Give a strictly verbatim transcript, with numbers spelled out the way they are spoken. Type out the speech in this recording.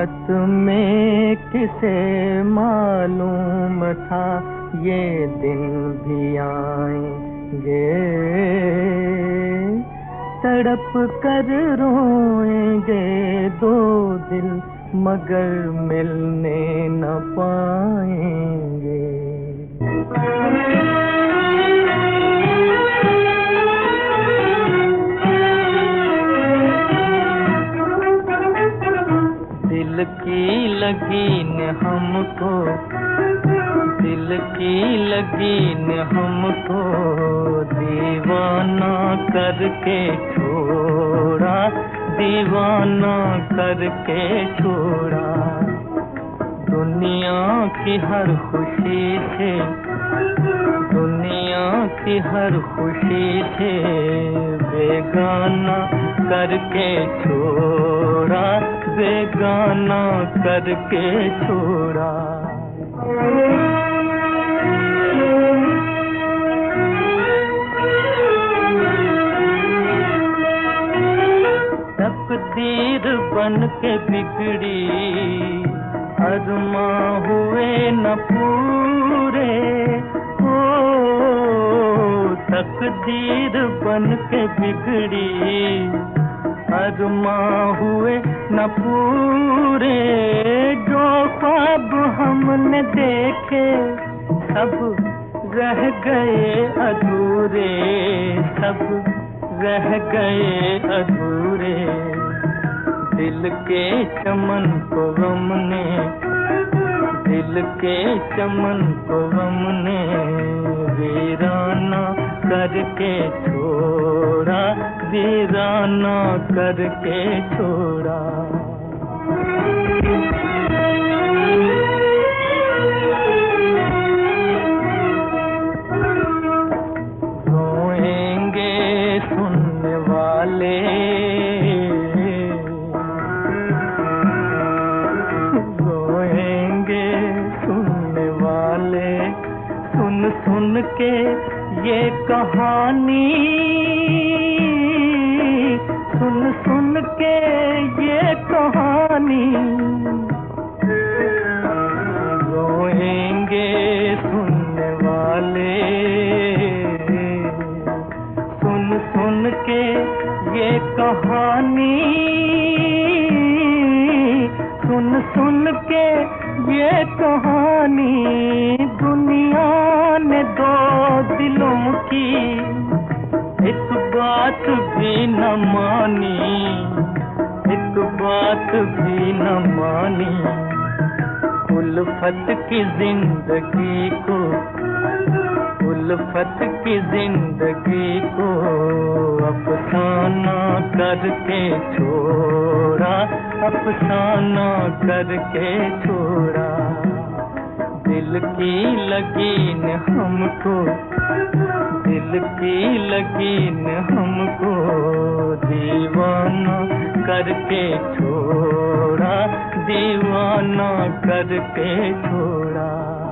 मोहब्बत में किसे मालूम था ये दिन भी आएंगे। तड़प कर रोएंगे दो दिल मगर मिलने न पाएंगे। दिल की लगीन हमको, दिल की लगीन हमको दीवाना करके छोड़ा, दीवाना करके छोड़ा। दुनिया की हर खुशी से, दुनिया की हर खुशी से बेगाना करके छोड़ा, बेगाना करके छोड़ा। तकदीर बन के बिगड़ी, अरमा हुए न पूरे। ओ तकदीर बन के बिगड़ी, अरमा हुए न पूरे। जो ख्वाब हमने देखे सब रह गए अधूरे, सब रह गए अधूरे। दिल के चमन को गम ने, दिल के चमन को गम ने वीराना करके छोड़ा, वीराना करके छोड़ा। रोएंगे सुनने वाले, रोएंगे सुनने वाले सुन सुन के ये कहानी, सुन सुन के ये कहानी। रोएंगे सुनने वाले सुन सुन के ये कहानी, सुन सुन के ये कहानी। दुनिया ने दो दिलों की एक बात भी न मानी, एक बात भी न मानी। उल्फत की जिंदगी को, उल्फत की जिंदगी को अफसाना करके छोड़ा, अफसाना करके छोड़ा। दिल की लगीन हमको, दिल की लगीन हमको दीवाना करके छोड़ा, दीवाना करके छोड़ा।